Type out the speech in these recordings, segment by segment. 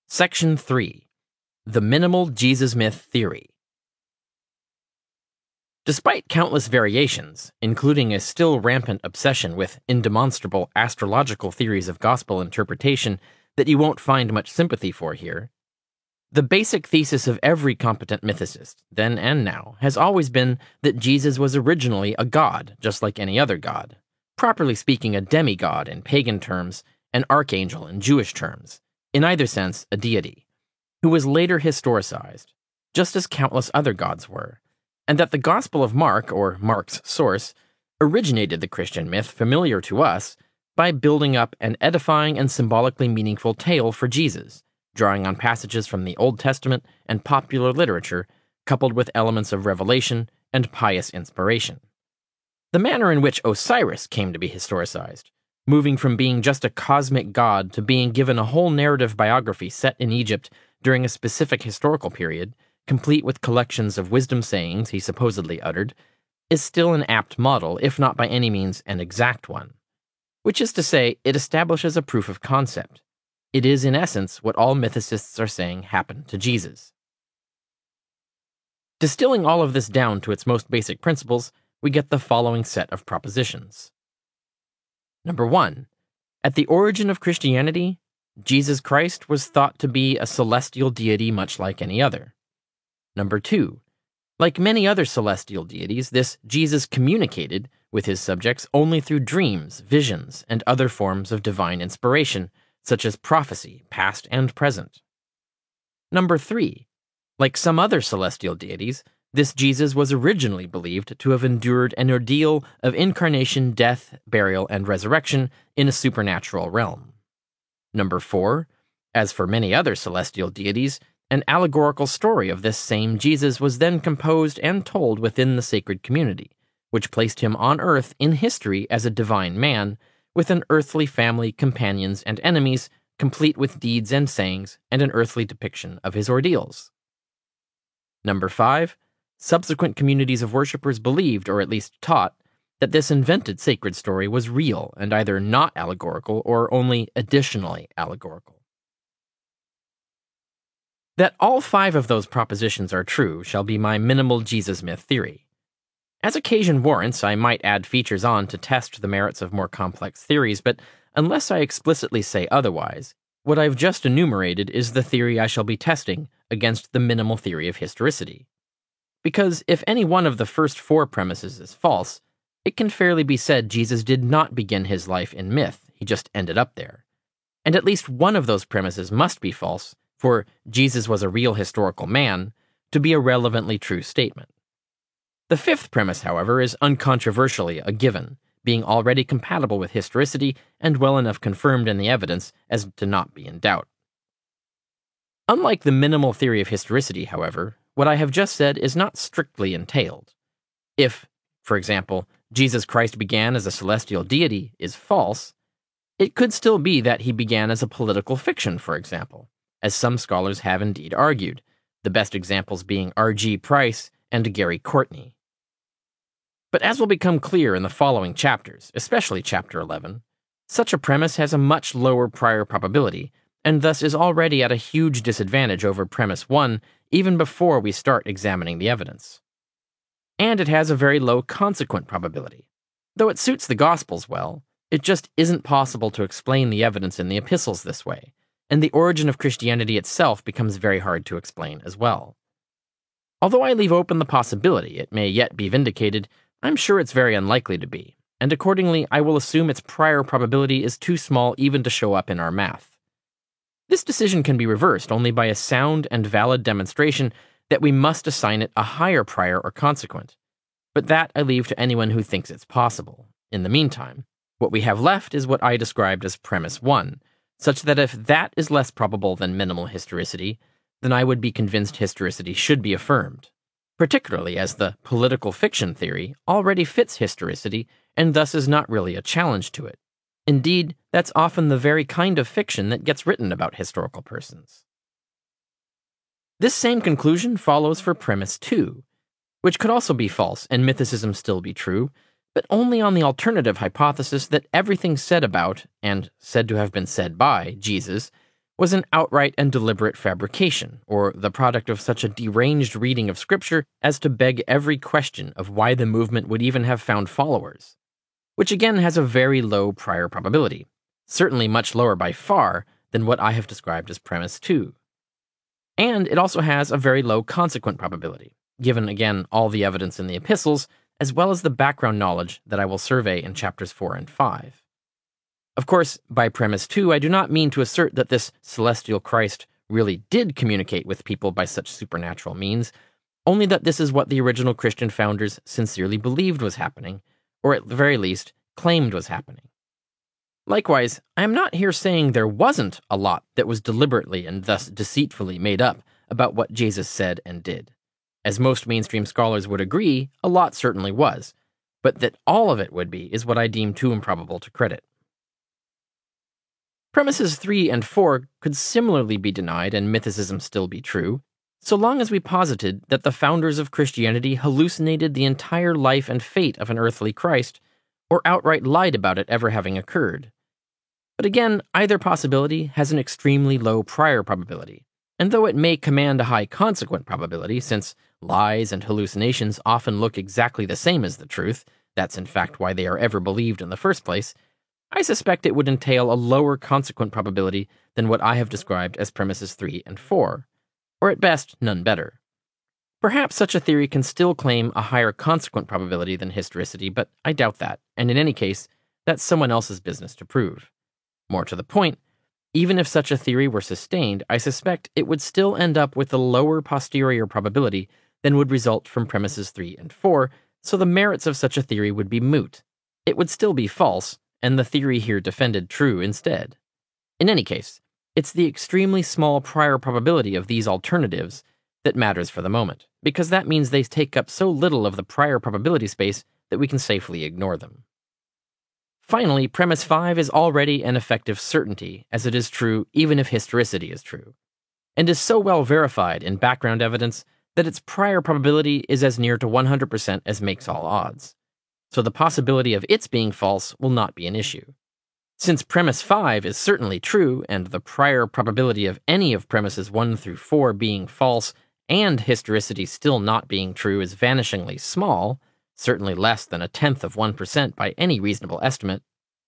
Section 3. The Minimal Jesus Myth Theory. Despite countless variations, including a still rampant obsession with indemonstrable astrological theories of gospel interpretation that you won't find much sympathy for here, the basic thesis of every competent mythicist, then and now, has always been that Jesus was originally a god, just like any other god. Properly speaking, a demigod in pagan terms, an archangel in Jewish terms, in either sense, a deity, who was later historicized, just as countless other gods were, and that the Gospel of Mark, or Mark's source, originated the Christian myth familiar to us by building up an edifying and symbolically meaningful tale for Jesus, drawing on passages from the Old Testament and popular literature, coupled with elements of revelation and pious inspiration. The manner in which Osiris came to be historicized, moving from being just a cosmic god to being given a whole narrative biography set in Egypt during a specific historical period, complete with collections of wisdom sayings he supposedly uttered, is still an apt model, if not by any means an exact one. Which is to say, it establishes a proof of concept. It is, in essence, what all mythicists are saying happened to Jesus. Distilling all of this down to its most basic principles, we get the following set of propositions. Number 1. At the origin of Christianity, Jesus Christ was thought to be a celestial deity much like any other. Number 2. Like many other celestial deities, this Jesus communicated with his subjects only through dreams, visions, and other forms of divine inspiration, such as prophecy, past and present. Number 3. Like some other celestial deities, this Jesus was originally believed to have endured an ordeal of incarnation, death, burial, and resurrection in a supernatural realm. Number 4. As for many other celestial deities, an allegorical story of this same Jesus was then composed and told within the sacred community, which placed him on earth in history as a divine man, with an earthly family, companions, and enemies, complete with deeds and sayings, and an earthly depiction of his ordeals. Number 5. Subsequent communities of worshippers believed, or at least taught, that this invented sacred story was real and either not allegorical or only additionally allegorical. That all 5 of those propositions are true shall be my minimal Jesus myth theory. As occasion warrants, I might add features on to test the merits of more complex theories, but unless I explicitly say otherwise, what I've just enumerated is the theory I shall be testing against the minimal theory of historicity. Because if any one of the first 4 premises is false, it can fairly be said Jesus did not begin his life in myth, he just ended up there. And at least one of those premises must be false, for Jesus was a real historical man, to be a relevantly true statement. The 5th premise, however, is uncontroversially a given, being already compatible with historicity and well enough confirmed in the evidence as to not be in doubt. Unlike the minimal theory of historicity, however, what I have just said is not strictly entailed. If, for example, Jesus Christ began as a celestial deity is false, it could still be that he began as a political fiction, for example, as some scholars have indeed argued, the best examples being R.G. Price and Gary Courtney. But as will become clear in the following chapters, especially Chapter 11, such a premise has a much lower prior probability, and thus is already at a huge disadvantage over premise 1 even before we start examining the evidence. And it has a very low consequent probability. Though it suits the Gospels well, it just isn't possible to explain the evidence in the epistles this way, and the origin of Christianity itself becomes very hard to explain as well. Although I leave open the possibility it may yet be vindicated, I'm sure it's very unlikely to be, and accordingly I will assume its prior probability is too small even to show up in our math. This decision can be reversed only by a sound and valid demonstration that we must assign it a higher prior or consequent, but that I leave to anyone who thinks it's possible. In the meantime, what we have left is what I described as premise 1, such that if that is less probable than minimal historicity, then I would be convinced historicity should be affirmed, particularly as the political fiction theory already fits historicity and thus is not really a challenge to it. Indeed, that's often the very kind of fiction that gets written about historical persons. This same conclusion follows for premise 2, which could also be false and mythicism still be true, but only on the alternative hypothesis that everything said about, and said to have been said by, Jesus was an outright and deliberate fabrication, or the product of such a deranged reading of Scripture as to beg every question of why the movement would even have found followers, which again has a very low prior probability, certainly much lower by far than what I have described as premise 2. And it also has a very low consequent probability, given again all the evidence in the epistles, as well as the background knowledge that I will survey in chapters 4 and 5. Of course, by premise 2, I do not mean to assert that this celestial Christ really did communicate with people by such supernatural means, only that this is what the original Christian founders sincerely believed was happening, or at the very least, claimed was happening. Likewise, I am not here saying there wasn't a lot that was deliberately and thus deceitfully made up about what Jesus said and did. As most mainstream scholars would agree, a lot certainly was, but that all of it would be is what I deem too improbable to credit. Premises 3 and 4 could similarly be denied and mythicism still be true, so long as we posited that the founders of Christianity hallucinated the entire life and fate of an earthly Christ, or outright lied about it ever having occurred. But again, either possibility has an extremely low prior probability, and though it may command a high consequent probability, since lies and hallucinations often look exactly the same as the truth, that's in fact why they are ever believed in the first place, I suspect it would entail a lower consequent probability than what I have described as premises 3 and 4, or at best, none better. Perhaps such a theory can still claim a higher consequent probability than historicity, but I doubt that, and in any case, that's someone else's business to prove. More to the point, even if such a theory were sustained, I suspect it would still end up with a lower posterior probability than would result from premises 3 and 4, so the merits of such a theory would be moot. It would still be false, and the theory here defended true instead. In any case, it's the extremely small prior probability of these alternatives that matters for the moment, because that means they take up so little of the prior probability space that we can safely ignore them. Finally, premise 5 is already an effective certainty, as it is true even if historicity is true, and is so well verified in background evidence that its prior probability is as near to 100% as makes all odds. So the possibility of its being false will not be an issue. Since premise 5 is certainly true, and the prior probability of any of premises 1 through 4 being false and historicity still not being true is vanishingly small, certainly less than 0.1% by any reasonable estimate,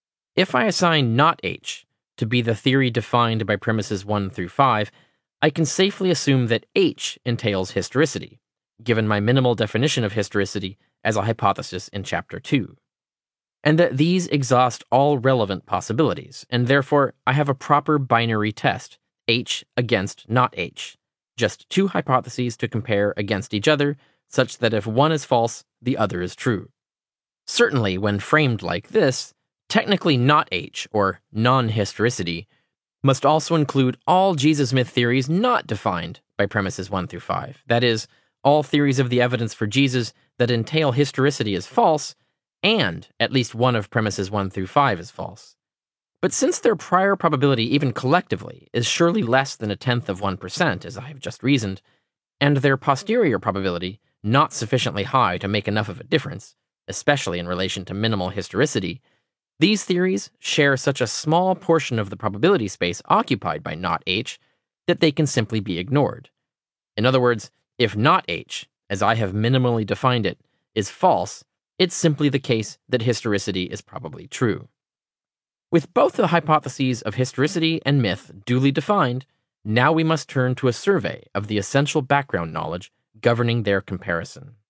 if I assign not H to be the theory defined by premises 1 through 5, I can safely assume that H entails historicity, given my minimal definition of historicity as a hypothesis in Chapter 2. And that these exhaust all relevant possibilities, and therefore I have a proper binary test, H against not H, just two hypotheses to compare against each other, such that if one is false, the other is true. Certainly, when framed like this, technically not H, or non-historicity, must also include all Jesus myth theories not defined by premises 1 through 5, that is, all theories of the evidence for Jesus that entail historicity as false, and at least one of premises 1 through 5 is false. But since their prior probability, even collectively, is surely less than 0.1%, as I have just reasoned, and their posterior probability not sufficiently high to make enough of a difference, especially in relation to minimal historicity, these theories share such a small portion of the probability space occupied by not H that they can simply be ignored. In other words, if not H, as I have minimally defined it, is false, it's simply the case that historicity is probably true. With both the hypotheses of historicity and myth duly defined, now we must turn to a survey of the essential background knowledge governing their comparison.